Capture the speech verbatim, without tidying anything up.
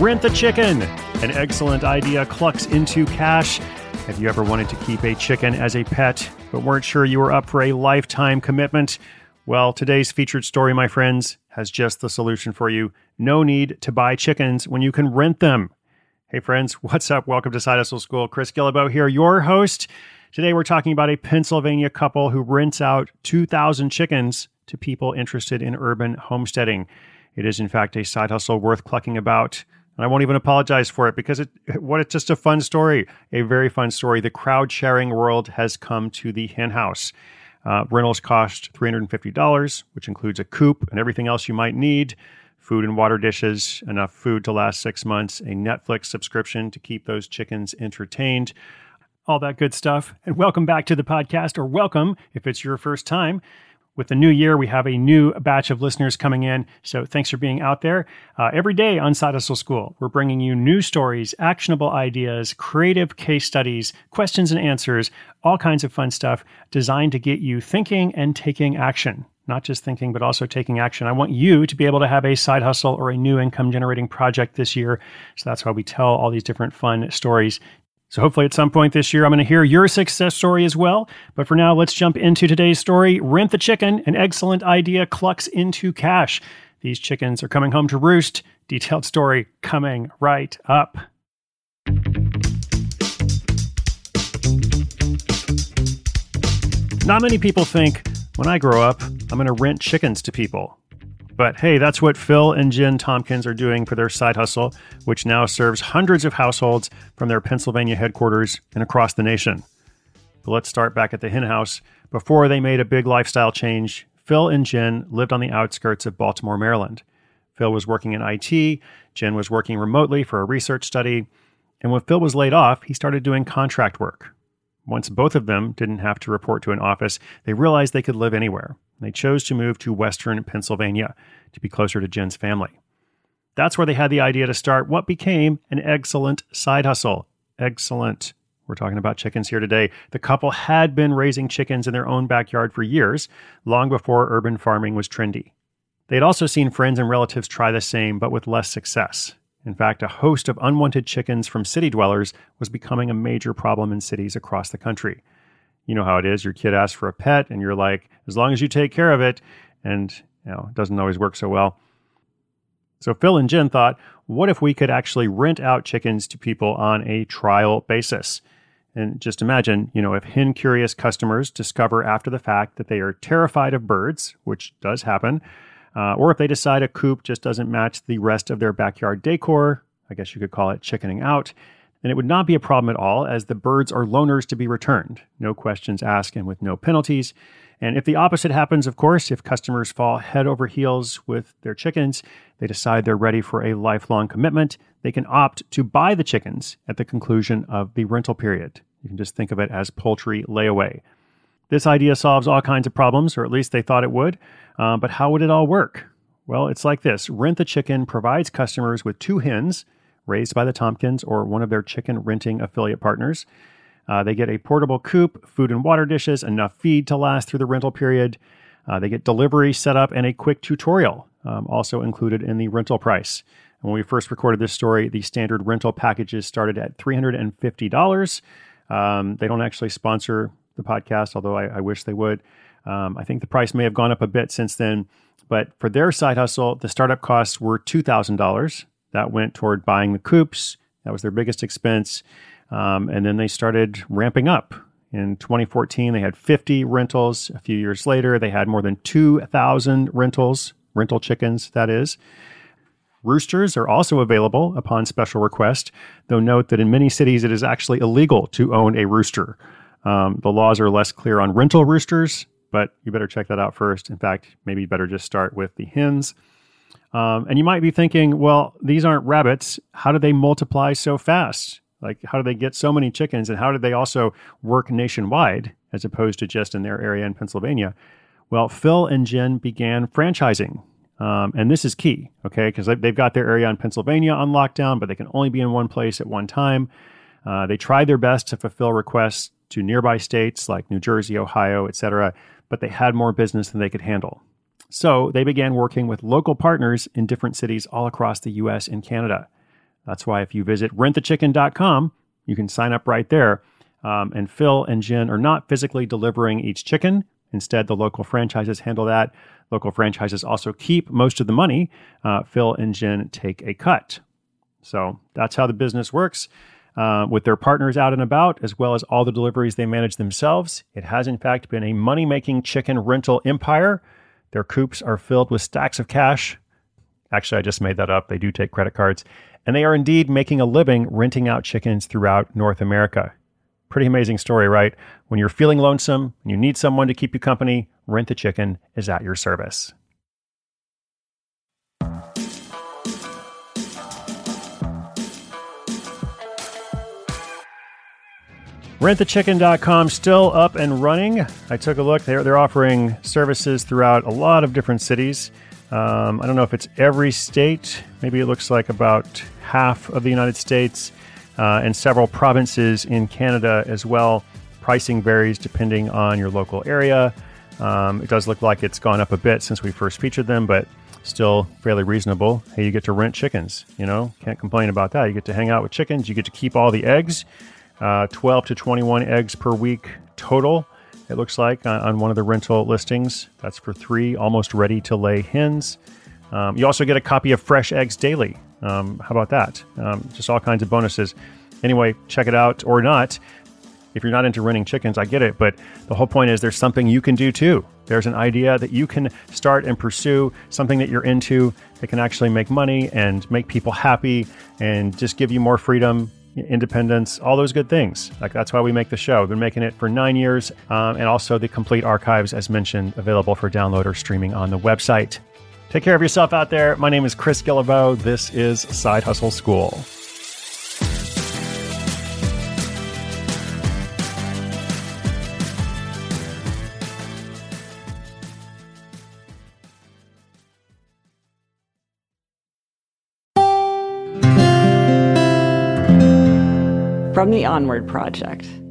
Rent the chicken. An excellent idea clucks into cash. Have you ever wanted to keep a chicken as a pet, but weren't sure you were up for a lifetime commitment? Well, today's featured story, my friends, has just the solution for you. No need to buy chickens when you can rent them. Hey friends, what's up? Welcome to Side Hustle School. Chris Guillebeau here, your host. Today we're talking about a Pennsylvania couple who rents out two thousand chickens to people interested in urban homesteading. It is in fact a side hustle worth clucking about. And I won't even apologize for it because it, what it's just a fun story, a very fun story. The crowd sharing world has come to the hen house. Uh, rentals cost three hundred fifty dollars, which includes a coop and everything else you might need, food and water dishes, enough food to last six months, a Netflix subscription to keep those chickens entertained, all that good stuff. And welcome back to the podcast, or welcome if it's your first time. With the new year, we have a new batch of listeners coming in, so thanks for being out there. Uh, every day on Side Hustle School, we're bringing you new stories, actionable ideas, creative case studies, questions and answers, all kinds of fun stuff designed to get you thinking and taking action. Not just thinking, but also taking action. I want you to be able to have a side hustle or a new income-generating project this year, so that's why we tell all these different fun stories. So hopefully at some point this year, I'm going to hear your success story as well. But for now, let's jump into today's story. Rent the chicken. An excellent idea clucks into cash. These chickens are coming home to roost. Detailed story coming right up. Not many people think, when I grow up, I'm going to rent chickens to people. But hey, that's what Phil and Jen Tompkins are doing for their side hustle, which now serves hundreds of households from their Pennsylvania headquarters and across the nation. But let's start back at the hen house. Before they made a big lifestyle change, Phil and Jen lived on the outskirts of Baltimore, Maryland. Phil was working in I T, Jen was working remotely for a research study, and when Phil was laid off, he started doing contract work. Once both of them didn't have to report to an office, they realized they could live anywhere. They chose to move to Western Pennsylvania to be closer to Jen's family. That's where they had the idea to start what became an excellent side hustle. Excellent. We're talking about chickens here today. The couple had been raising chickens in their own backyard for years, long before urban farming was trendy. They'd also seen friends and relatives try the same, but with less success. In fact, a host of unwanted chickens from city dwellers was becoming a major problem in cities across the country. You know how it is. Your kid asks for a pet and you're like, as long as you take care of it. And, you know, it doesn't always work so well. So Phil and Jen thought, what if we could actually rent out chickens to people on a trial basis? And just imagine, you know, if hen-curious customers discover after the fact that they are terrified of birds, which does happen, uh, or if they decide a coop just doesn't match the rest of their backyard decor, I guess you could call it chickening out, then it would not be a problem at all, as the birds are loaners to be returned. No questions asked and with no penalties. And if the opposite happens, of course, if customers fall head over heels with their chickens, they decide they're ready for a lifelong commitment, they can opt to buy the chickens at the conclusion of the rental period. You can just think of it as poultry layaway. This idea solves all kinds of problems, or at least they thought it would. Uh, but how would it all work? Well, it's like this. Rent the Chicken provides customers with two hens raised by the Tompkins or one of their chicken renting affiliate partners. Uh, they get a portable coop, food and water dishes, enough feed to last through the rental period. Uh, they get delivery set up and a quick tutorial, um, also included in the rental price. And when we first recorded this story, the standard rental packages started at three hundred fifty dollars. Um, they don't actually sponsor the podcast, although I, I wish they would. Um, I think the price may have gone up a bit since then. But for their side hustle, the startup costs were two thousand dollars. That went toward buying the coops. That was their biggest expense. Um, and then they started ramping up. In twenty fourteen, they had fifty rentals. A few years later, they had more than two thousand rentals, rental chickens, that is. Roosters are also available upon special request, though note that in many cities, it is actually illegal to own a rooster. Um, the laws are less clear on rental roosters, but you better check that out first. In fact, maybe you better just start with the hens. Um, and you might be thinking, well, these aren't rabbits. How do they multiply so fast? Like, how do they get so many chickens? And how do they also work nationwide as opposed to just in their area in Pennsylvania? Well, Phil and Jen began franchising. Um, and this is key, okay? Because they've got their area in Pennsylvania on lockdown, but they can only be in one place at one time. Uh, they tried their best to fulfill requests to nearby states like New Jersey, Ohio, et cetera, but they had more business than they could handle. So they began working with local partners in different cities all across the U S and Canada. That's why if you visit rent the chicken dot com, you can sign up right there. Um, and Phil and Jen are not physically delivering each chicken. Instead, the local franchises handle that. Local franchises also keep most of the money. Uh, Phil and Jen take a cut. So that's how the business works. Uh, with their partners out and about, as well as all the deliveries they manage themselves, it has in fact been a money-making chicken rental empire. Their coops are filled with stacks of cash. Actually, I just made that up. They do take credit cards. And they are indeed making a living renting out chickens throughout North America. Pretty amazing story, right? When you're feeling lonesome and you need someone to keep you company, Rent the Chicken is at your service. rent the chicken dot com still up and running. I took a look. They're, they're offering services throughout a lot of different cities. Um, I don't know if it's every state. Maybe it looks like about half of the United States uh, and several provinces in Canada as well. Pricing varies depending on your local area. Um, it does look like it's gone up a bit since we first featured them, but still fairly reasonable. Hey, you get to rent chickens, you know, can't complain about that. You get to hang out with chickens. You get to keep all the eggs. Uh, twelve to twenty-one eggs per week total, it looks like, uh, on one of the rental listings. That's for three almost ready-to-lay hens. Um, you also get a copy of fresh eggs daily. Um, how about that? Um, just all kinds of bonuses. Anyway, check it out or not. If you're not into renting chickens, I get it, but the whole point is there's something you can do too. There's an idea that you can start and pursue, something that you're into that can actually make money and make people happy and just give you more freedom, independence, all those good things. Like, that's why we make the show. We've been making it for nine years. Um, and also the complete archives, as mentioned, available for download or streaming on the website. Take care of yourself out there. My name is Chris Guillebeau. This is Side Hustle School. From the Onward Project.